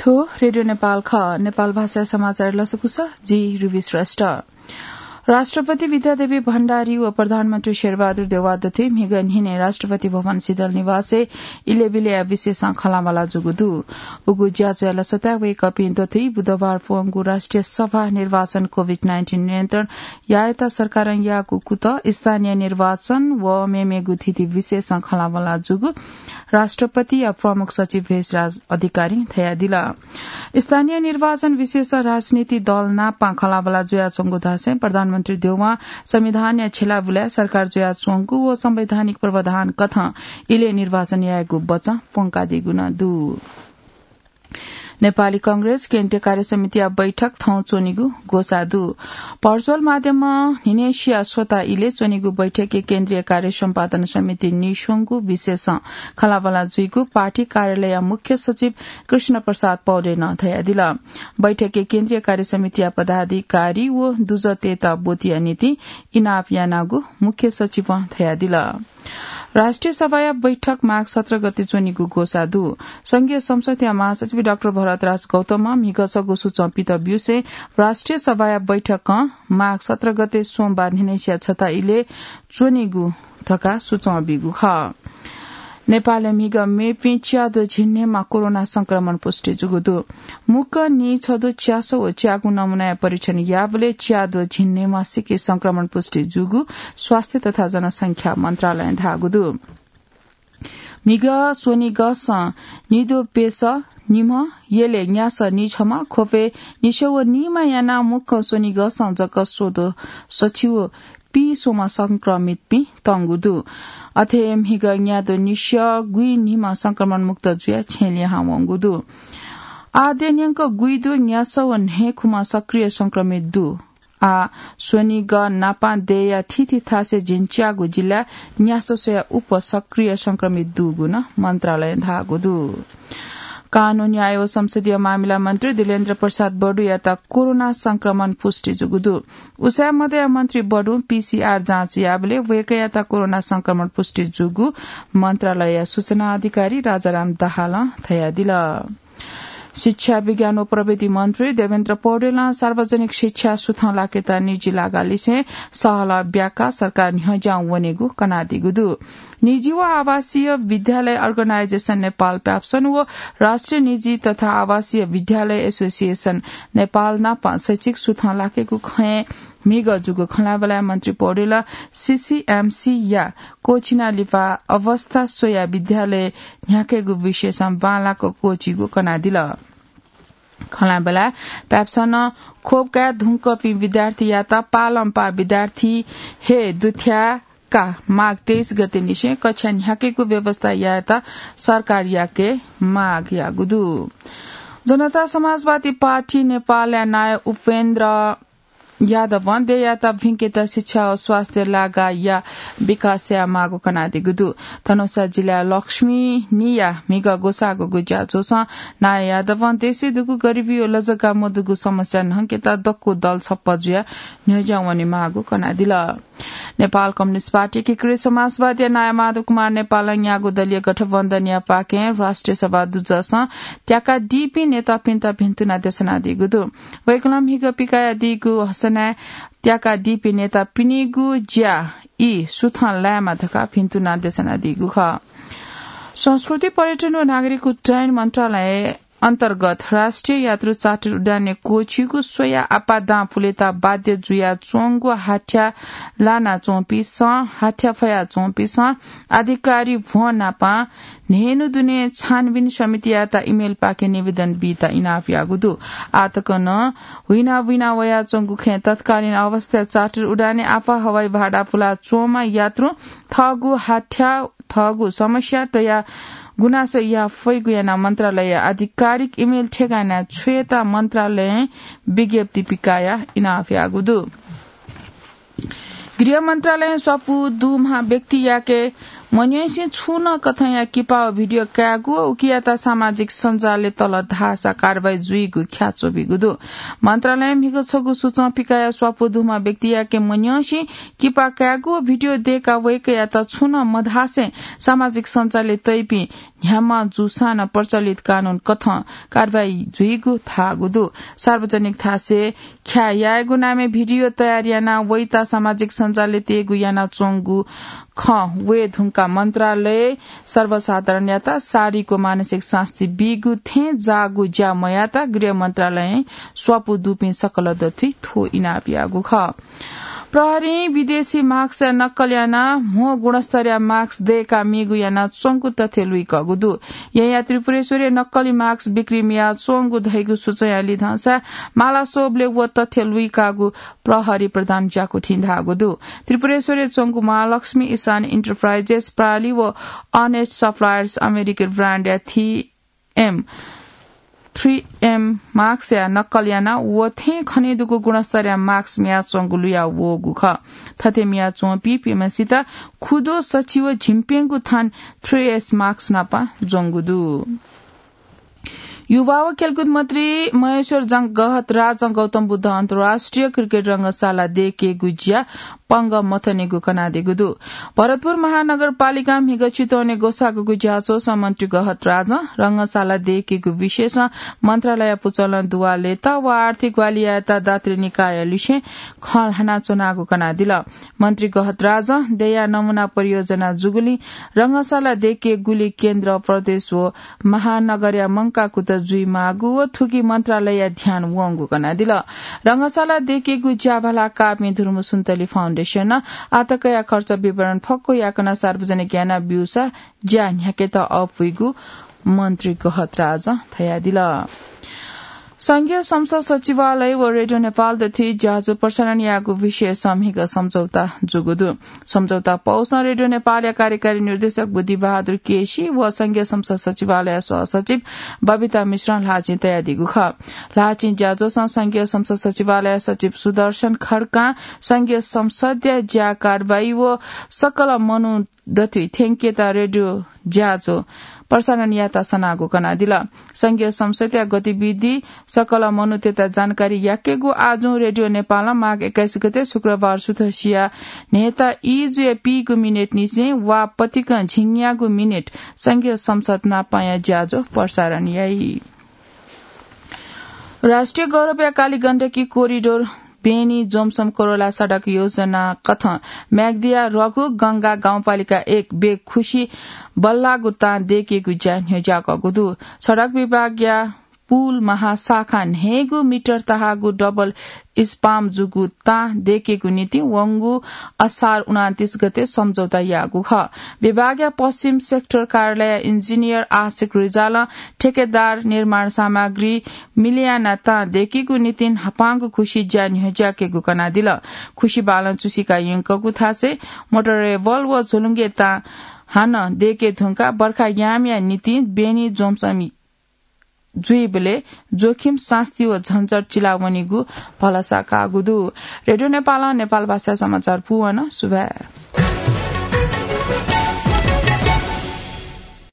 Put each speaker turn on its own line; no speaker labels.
थो रेडियो नेपाल ख नेपाल भाषा समाचार लसकुस जी रुबी श्रेष्ठ राष्ट्रपति विद्यादेवी भण्डारी व प्रधानमन्त्री शेरबहादुर देवादथे मिगन हिने राष्ट्रपति भवन शीतल निवासे इलेबिले विशेष खलामला जुगुदु उगु ज्याजुला सतावे कपिन तथै बुधबार फोंगु राष्ट्रिय सभा निर्वाचन कोभिड-19 नियन्त्रण यायता सरकार याकु कुत स्थानीय निर्वाचन व मेमेगु थिति विशेष खलामला जुगु राष्ट्रपति या प्रमुख सचिव भेषराज अधिकारी थया दिला स्थानीय निर्वाचन विशेष राजनीति दल नापा खलाबला जोया चोंगु धासे प्रधानमन्त्री देउवा संविधान या छेला बुला सरकार जोया चोंगु व संवैधानिक प्रावधान कथा इले निर्वाचन यागु बचा पोंका दिगुना दु नेपाली कांग्रेस केन्द्रीय कार्य समिति बैठक थौ चोनिगु गोसादु पर्चुअल माध्यममा हिनेशिया सोता इले चोनिगु बैठक केन्द्रीय कार्य सम्पादन समिति निशोंगु विशेष खलाबला जुइगु पार्टी कार्यालय मुख्य सचिव कृष्ण प्रसाद पौडेल थया दिला बैठक केन्द्रीय कार्य समिति पदाधिकारी व दुजतेता बोतिया नीति इनाफ यानागु मुख्य सचिव थया दिला राष्ट्रिय सभा बैठक माघ 17 गते चोनिगु गोसादु संघीय संसदीय महासचिव डाक्टर भरतराज गौतम मिगसगु सुचपित ब्युसे राष्ट्रिय सभा बैठक माघ 17 गते सोमबार हिनेसिया छता इले चोनिगु थका सुचबिगु ख नेपाल मिग मेपि च्यादो झिन्नेमा कोरोना संक्रमण पुष्टि जुगुदु मुक नि छदो च्यासो च्यागु नमुना परीक्षण याबले च्यादो झिन्नेमा सिके संक्रमण पुष्टि जुगु स्वास्थ्य तथा जनसंख्या मन्त्रालय धागुदु मिग सोनी गस निदो पेस निम येले न्यास निछमा खोपे निशो निमा याना मुख सोनी गस जक सोदो सचिव पी सोमा संक्रमित पी तंगुदु अथेम हिग न्यादो निश्य गुई निमा संक्रमण मुक्त जुया छेलिया हावंगुदु आदेन्यंक गुइदु न्यासवन हे खुमा सक्रिय संक्रमित दु आ सोनी ग नापा देया थिथि थासे जिन्च्यागु जिल्ला न्यासोसया उप सक्रिय संक्रमित दु गुना मन्त्रालय धागुदु कानून न्याय व संसदीय मामिला मन्त्री दिलेन्द्र प्रसाद बडु याता कोरोना संक्रमण पुष्टि जुगुदु उसा मध्य मन्त्री बडु पीसीआर जाँच याबले वेकयाता कोरोना संक्रमण पुष्टि जुगु मन्त्रालय सूचना अधिकारी राजाराम दाहाल थया दिला शिक्षा विज्ञान व प्रविधि मन्त्री देवेन्द्र पौडेल सार्वजनिक शिक्षा सुथं लाकेता निजी लागालिसे सहला ब्याका सरकार निहजाउ वनेगु कनादिगुदु निजी व आवासीय विद्यालय अर्गनाइजेशन नेपाल प्याप्सन व राष्ट्रिय निजी तथा आवासीय विद्यालय एसोसिएशन नेपाल नापा शैक्षिक सुथं लाकेको खए मिग जुगु खलाबला मन्त्री पौडेल सीसीएमसी या कोचिना लिपा अवस्था सोया विद्यालय न्याकेगु विशेषम बालाको कोचिगु कनादिल खलाबला प्याप्सन खोपका धुंकपी विद्यार्थी याता पालम्पा विद्यार्थी हे दुथ्या का माघ 23 गते निशे कक्षा न्याकेको व्यवस्था याता सरकार याके माघ यागुदु जनता समाजवादी पार्टी नेपाल नाय उपेन्द्र यादव वन्दे याता भिंकेता शिक्षा और स्वास्थ्य लागा या विकास या मागो कनादि गुदु धनुषा जिल्ला लक्ष्मी निया मिग गोसागो गुजा जोसा नाय यादव वन्देसी दुगु गरिबी ओ लजगा मदुगु समस्या नहकेता दक्कु दल छप्पजुया न्यजावनी मागो कनादिला नेपाल कम्युनिस्ट पार्टी एकीकृत समाजवादी नाय माधव कुमार नेपाल यागो दलीय गठबन्धन या पाके राष्ट्रिय सभा दुजस त्याका डीपी नेता पिन्ता भिन्तुना देशना दिगुदु वैकलम हिग पिकाया दिगु हसना त्याका डीपी नेता पिनिगु ज्या ई सुथन लामा धका भिन्तुना देशना दिगु ख संस्कृति पर्यटन व नागरिक उड्डयन मन्त्रालय अन्तर्गत राष्ट्रिय यात्रु चार्टर उडान कोचीको सोया आपादा फुलेता बाध्य जुया चोंगो हाठ्या लाना चौपी हाठ्या फया चौपी अधिकारी भो नापा नेनु दुने छानबिन समिति याता इमेल पाके निवेदन बीता इनाफ यागुदु आतक न हुइना विना वया चोंगु खे तत्कालीन अवस्था चार्टर उडाने आफा हवाई भाडा फुला चोमा यात्रु थगु हाठ्या थगु समस्या तया गुनासो या फैगुयाना मन्त्रालय आधिकारिक इमेल ठेगाना छुएता मन्त्रालय विज्ञप्ति पिकाया इनाफ यागुदु गृह मन्त्रालय स्वापु दुमा व्यक्ति याके मन्यसी छुन कथया किपा भिडियो क्यागु उकियाता सामाजिक सञ्जालले तल धासा कारबाही जुइगु ख्याचो बिगुदु मन्त्रालय मिगो छगु सूचना पिकाया स्वापुदुमा व्यक्तिया के मन्यसी किपा क्यागु भिडियो देका वैकया त छुन मधासे सामाजिक सञ्जालले तैपी ह्यामा जुसान प्रचलित कानून कथ कारबाही जुइगु थागुदु सार्वजनिक थासे ख्या यागु नामे भिडियो तयारियाना वैता सामाजिक सञ्जालले तेगु याना चोंगु ख वे धुंका मन्त्रालय सर्वसाधारण याता सारीको मानसिक शास्ति बिगु थे जागु ज्या मयाता गृह मन्त्रालय स्वापु दुपी सकल दथि थो इनापियागु ख प्रहरी विदेशी मार्क्स नक्कल याना मो गुणस्तरीय मार्क्स देका मिगु याना चोंगु तथ्य लुई कगुदु या त्रिपुरेश्वरी नक्कली मार्क्स बिक्री मिया चोंगु धैगु सुचयाली धंसा माला सोबले वो तथ्य लुई कागु प्रहरी प्रधान जाकु ठिन्धागुदु त्रिपुरेश्वरी चोंगु महालक्ष्मी ईशान इन्टरप्राइजेस प्राली वो ऑनेस्ट सप्लायर्स अमेरिकन ब्रान्ड या 3M मार्क्स या नक्कल याना वो थे खनेदुको गुणस्तरीय मार्क्स मिया चोंगु लुया वो गुख थथे मिया चोपी पिमसित खुदो सचिव झिम्पेंगु थान 3S मार्क्स नापा जोंगुदु युवा व खेलकुद मन्त्री महेश्वर जंग गहत राज गौतम बुद्ध अन्तर्राष्ट्रिय क्रिकेट रंगशाला देके गुजिया पंग मथनेगु कनादेगुदु भरतपुर महानगरपालिका मिग चितौने गोसाको गुजियाचो मन्त्री गहत राज रंगशाला देकेगु विशेष मन्त्रालय पुचलन दुवाले त व आर्थिक वालियाता दात्री निकाय लिसे खल हना चुनागु कनादिल मन्त्री गहत राज दया नमुना परियोजना जुगुली रंगशाला देके गुली केन्द्र प्रदेश व महानगरिया मंकाकु जुई मागु व थुकी मन्त्रालय ध्यान वंगु कनादिल रंगशाला देकेगु ज्याभला कापी धुर्म सुन्तली फाउन्डेशन आतकया खर्च विवरण फक्को याकना सार्वजनिक याना बिउसा ज्या न्याकेत अपुइगु मन्त्री गहत राज थयादिल संघीय संसद सचिवालय व रेडियो नेपाल दथि जाजो प्रसारण यागु विषय समिक सम्झौता जुगुदु सम्झौता पौष रेडियो नेपाल कार्यकारी निर्देशक बुद्धि बहादुर केसी व संघीय संसद सचिवालय सहसचिव बबिता मिश्र लाचिन तयादिगु ख लाचिन जाजो संघीय संसद सचिवालय सचिव सुदर्शन खड्का संघीय संसदीय ज्या कारबाही व सकल मनु दथि थेंकेता रेडियो ज्याजो प्रसारण याता सनागु कनादिल संघीय संसदीय गतिविधि सकल मनुतेता जानकारी याकेगु आजु रेडियो नेपाल माघ 21 गते शुक्रबार सुथसिया नेता इजुए पीगु मिनेट निसे वा पतिक झिङ्यागु मिनेट संघीय संसद नापाया ज्याजो प्रसारण याई राष्ट्रिय गौरव काली गण्डकी कोरिडोर बेनी जोमसम कोरोला सड़क योजना कथ म्याग्दिया रघु गंगा गाउँपालिका 1 बेग खुशी बल्ला गुत्ता देकेगु ज्या जागुदु सड़क विभाग या पुल महाशाखा नेगु मिटर तहागु डबल इस्पाम जुगु ता देकेगु नीति वंगु असार 29 गते सम्झौता यागु ख विभागीय पश्चिम सेक्टर कार्यालय इन्जिनियर आशिक रिजाल ठेकेदार निर्माण सामग्री मिलियाना ता देकेगु नीति हपांगु खुशी ज्यान हजाकेगु कनादिल खुशी बालन चुसिका यंकगु थासे मोटरेबल व झुलुङ्गे ता हान देके धुंका बर्खा यामिया नीति बेनी जोमसमी जुइबले जोखिम शास्ति व झन्झट चिलावनीगु भलसा कागुदु रेडियो नेपाल नेपाल भाषा समाचार पुवन सुभा